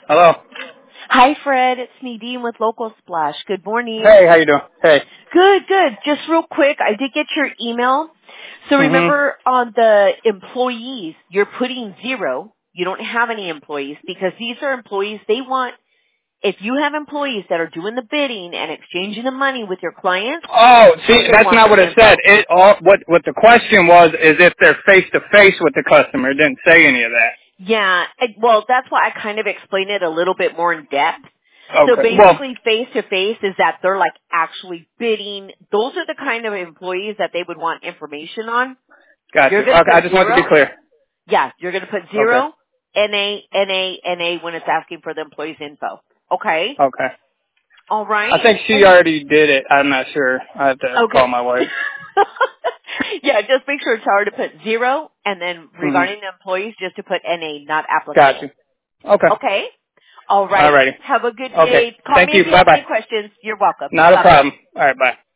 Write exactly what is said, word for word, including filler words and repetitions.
Hello. Hi, Fred. It's Nadine with Local Splash. Good morning. Hey, how you doing? Hey. Good, good. Just real quick, I did get your email. So Mhm. remember on the employees, you're putting zero. You don't have any employees because these are employees. They want, if you have employees that are doing the bidding and exchanging the money with your clients, Oh, they see, will that's want not the what it info. said. It all what what the question was is if they're face to face with the customer. It didn't say any of that. Yeah, I- well, that's why I kind of explained it a little bit more in depth. So Okay. Well, basically, face to face is that they're like actually bidding. Those are the kind of employees that they would want information on. gotcha. You're going to Okay, I put just wanted to be zero. clear. Yeah, you're going to put Okay. zero, N A, N A, N A when it's asking for the employee's info. Okay? Okay. All I right? think she And, already did it. I'm not sure. I have to call okay. my wife. Yeah, just make sure it's hard to put zero, and then Mhm. regarding the employees, just to put N A, not applicable. Gotcha. Okay. Okay? All right. Alrighty. Have a good Okay. day. Call Thank me if you. you Bye have any bye. questions. You're welcome. Not a Bye-bye. problem. All right. Bye.